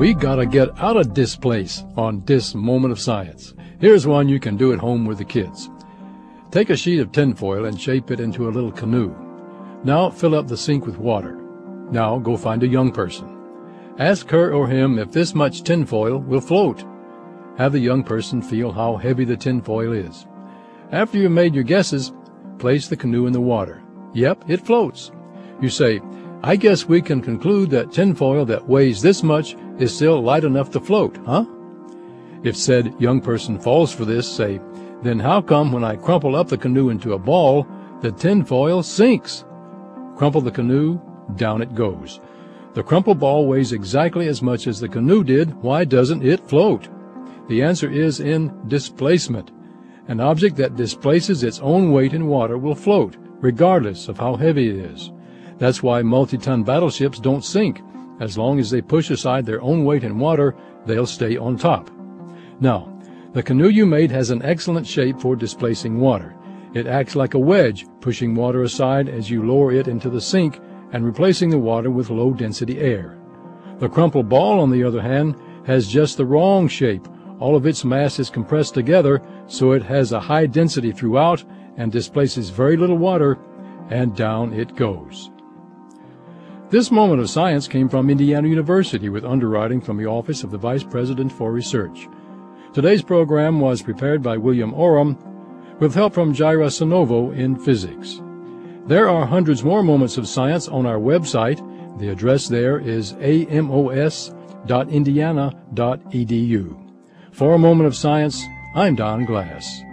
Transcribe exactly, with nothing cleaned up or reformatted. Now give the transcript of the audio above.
We gotta get out of this place on this moment of science. Here's one you can do at home with the kids. Take a sheet of tinfoil and shape it into a little canoe. Now fill up the sink with water. Now go find a young person. Ask her or him if this much tinfoil will float. Have the young person feel how heavy the tinfoil is. After you've made your guesses, place the canoe in the water. Yep, it floats. You say, I guess we can conclude that tinfoil that weighs this much is still light enough to float, huh? If said young person falls for this, say, then how come when I crumple up the canoe into a ball, the tinfoil sinks? Crumple the canoe, down it goes. The crumpled ball weighs exactly as much as the canoe did. Why doesn't it float? The answer is in displacement. An object that displaces its own weight in water will float, regardless of how heavy it is. That's why multi-ton battleships don't sink. As long as they push aside their own weight in water, they'll stay on top. Now, the canoe you made has an excellent shape for displacing water. It acts like a wedge, pushing water aside as you lower it into the sink and replacing the water with low-density air. The crumpled ball, on the other hand, has just the wrong shape. All of its mass is compressed together, so it has a high density throughout and displaces very little water, and down it goes. This moment of science came from Indiana University with underwriting from the Office of the Vice President for Research. Today's program was prepared by William Oram with help from Jaira Sanovo in physics. There are hundreds more moments of science on our website. The address there is amos dot indiana dot edu. For a Moment of Science, I'm Don Glass.